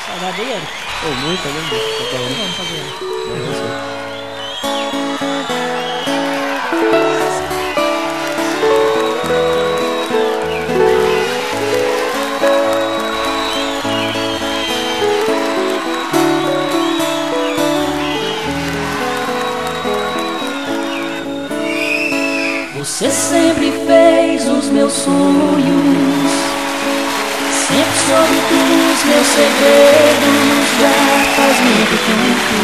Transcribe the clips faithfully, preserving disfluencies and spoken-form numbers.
Saudade aí, Eric. Pô, muito, tá vendo? Tá O que falando. vamos fazer? É você. Você sempre fez os meus sonhos, sempre soube dos meus segredos. Já faz muito tempo,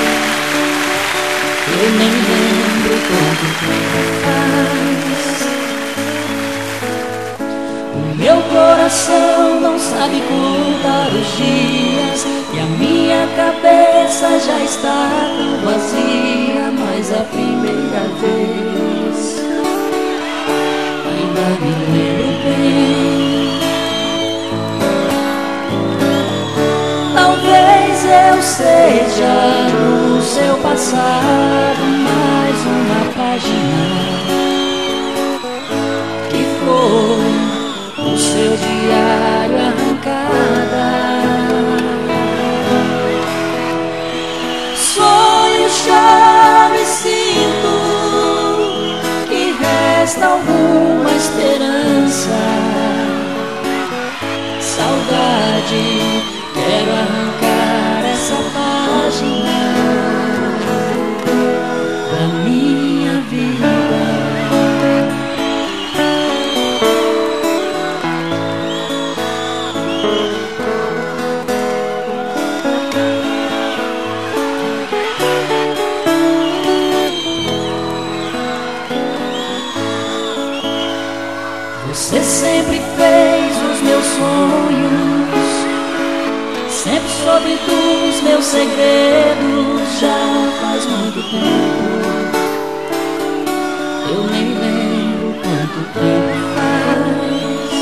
eu nem lembro quanto tempo faz. O meu coração não sabe contar os dias e a minha cabeça já está tão vazia. Mas a primeira vez ainda me lembro bem. Talvez eu seja no seu passado mais uma página que foi no seu diário arrancada. Sonho, choro e sinto que resta alguma esperança. Saudade, quero arrancar essa página da minha vida. Você sempre fez os meus sonhos, sempre soube dos meus segredos. Já faz muito tempo, eu nem lembro quanto tempo faz.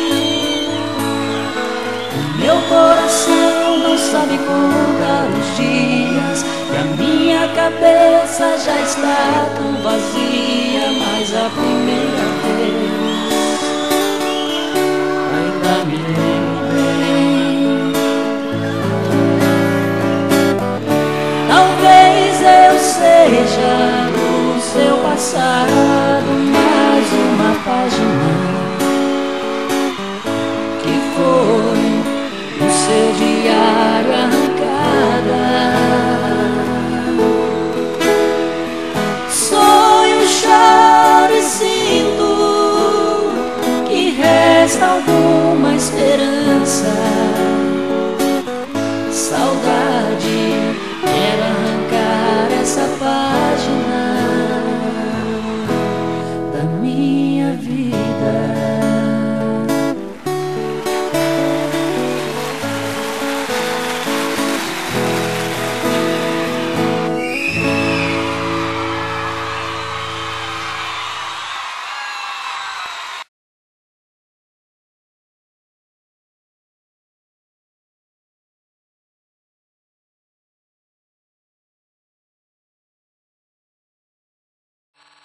O meu coração não sabe contar os dias e a minha cabeça já está tão vazia. Mas a primeira vez ainda me lembro bem. Talvez eu seja no seu passado mais uma página que foi no seu diário arrancada. Sonho, choro e sinto que resta alguma esperança. Saudade, quero arrancar essa página da minha vida.